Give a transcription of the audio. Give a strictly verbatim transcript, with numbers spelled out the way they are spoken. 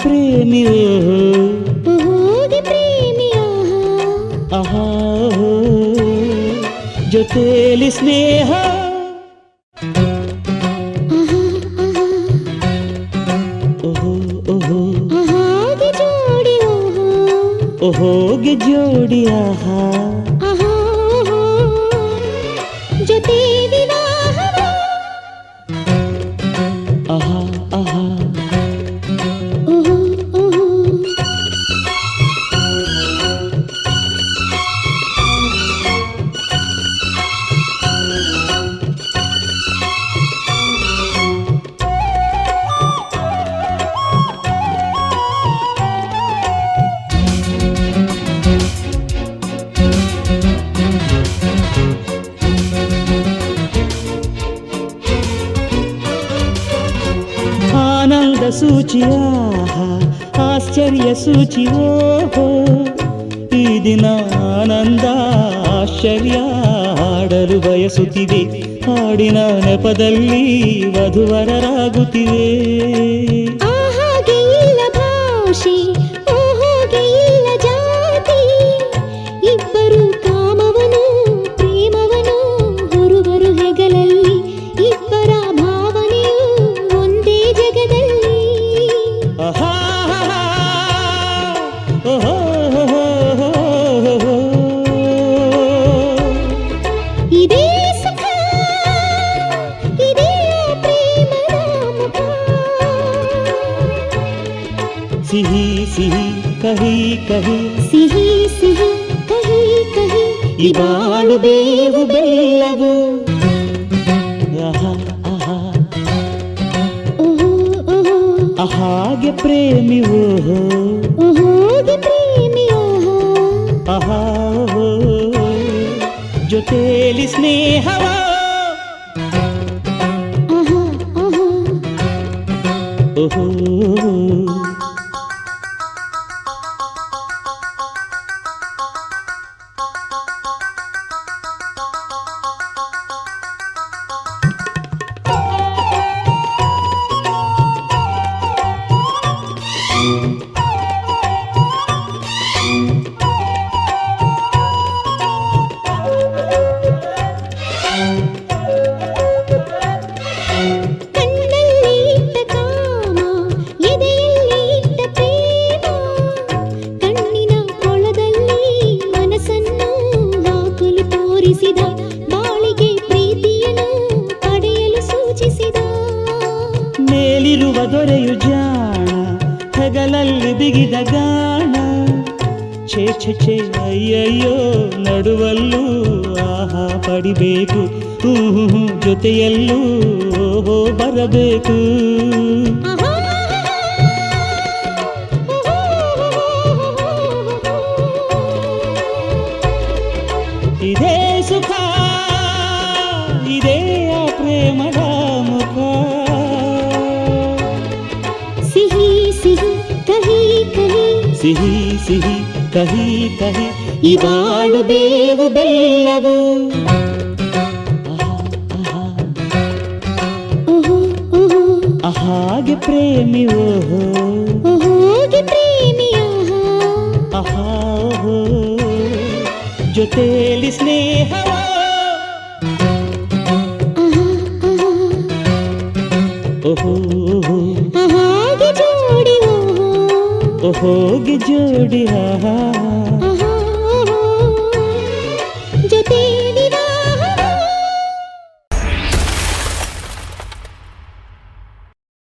ಪ್ರೇಮಿ ಹೋಗಿ ಪ್ರೇಮಿ ಆಹಾ ಜೊತೆಲಿ ಸ್ನೇಹ ಓಹೋ ಓಹೋ ಹಾಗೆ ಜೋಡಿ ಓಹೋಗೆ ಜೋಡಿ ಆಹಾ ಜೊತೆ ವಿವಾಹ ಆಹಾ ಆಹಾ ಆನಂದ ಸೂಚಿಯ ಆಶ್ಚರ್ಯ ಸೂಚಿಯೋ ಈ ದಿನ ಆನಂದ ಆಶ್ಚರ್ಯ ಆಡಲು ಬಯಸುತ್ತಿದೆ ಹಾಡಿನ ನೆಪದಲ್ಲಿ ವಧುವರರಾಗುತ್ತಿವೆ ಹಾಗೆ ಇಲ್ಲ ಭಾಷೆ ಹಾಗೆ ಇಲ್ಲ ಜಾತಿ ಇಬ್ಬರು ಕಾಮವನು ಪ್ರೇಮವನು ಹೊರುವರು ಹೆಗಲಲ್ಲಿ ಇಬ್ಬರ ಭಾವನೆಯು ಒಂದೇ ಜಗದಲ್ಲಿ ಆಹಾ ಓಹೋ ಇದೇ ಸುಖ ಇದೇ ಪ್ರೇಮದ ಮುಖ ಸಿಹಿ ಸಿಹಿ ಕಹಿ ಕಹಿ ಸಿಹಿ ಸಿಹಿ ಕಹಿ ಕಹಿ ಈ ಬಾಳು ಬೇವು ಬೆಲ್ಲವು ಆಹಾ ಆಹಾ ಓಹೋ ಓಹೋ ಹಾಗೆ ಪ್ರೇಮಿ ಓಹೋ ಹೋಗಿ ಪ್ರೇಮಿ ಆಹಾ ಜೊತೆಲಿ ಸ್ನೇಹವ ಆಹಾ ಆಹಾ ಓಹೋ ಕಣ್ಣಲ್ಲಿ ಇಟ್ಟ ಕಾಮ ಎದೆಯಲ್ಲಿ ಇಟ್ಟ ಪ್ರೇಮ ಕಣ್ಣಿನ ಕೊಳದಲ್ಲಿ ಮನಸ್ಸನ್ನು ಹಾಕಲು ತೋರಿಸಿದ ಬಾಳಿಗೆ ಪ್ರೀತಿಯನ್ನು ಪಡೆಯಲು ಸೂಚಿಸಿದ ಮೇಲಿರುವ ದೊರೆಯು ಜಾಣ ಹೆಗಲಲ್ಲಿ ಬಿಗಿದ ಗಾಣ ಛೇ ಛೇ ಛೇ ಅಯ್ಯಯ್ಯೋ ನಡುವಲ್ಲೂ ಆಹಾ ಪಡಿಬೇಕು ಹೂ ಜೊತೆಯಲ್ಲೂ ಓಹೋ ಬರಬೇಕು ಆಹಾ ಇದೇ ಸುಖ ಇದೇ ಆ ಪ್ರೇಮದ ಮುಖ ಸಿಹಿ ಸಿಹಿ ಕಹಿ ಕಹಿ ಸಿಹಿ ಸಿಹಿ ಕಹಿ ಕಹಿ ಈ ಬಾಳು ಬೇವು ಬೆಲ್ಲವು ಆಹಾ ಆಹಾ ಓಹೋ ಓಹೋ ಹಾಗೆ ಪ್ರೇಮಿ ಓಹೋ ಹೋಗಿ ಪ್ರೇಮಿ ಆಹಾ ಓಹೋ ಜೊತೆಲಿ ಸ್ನೇಹವ ಓಹೋ ಹಾಗೆ ಜೋಡಿ ಓಹೋಗೆ ಜೋಡಿ ಆಹಾ ಆಹಾ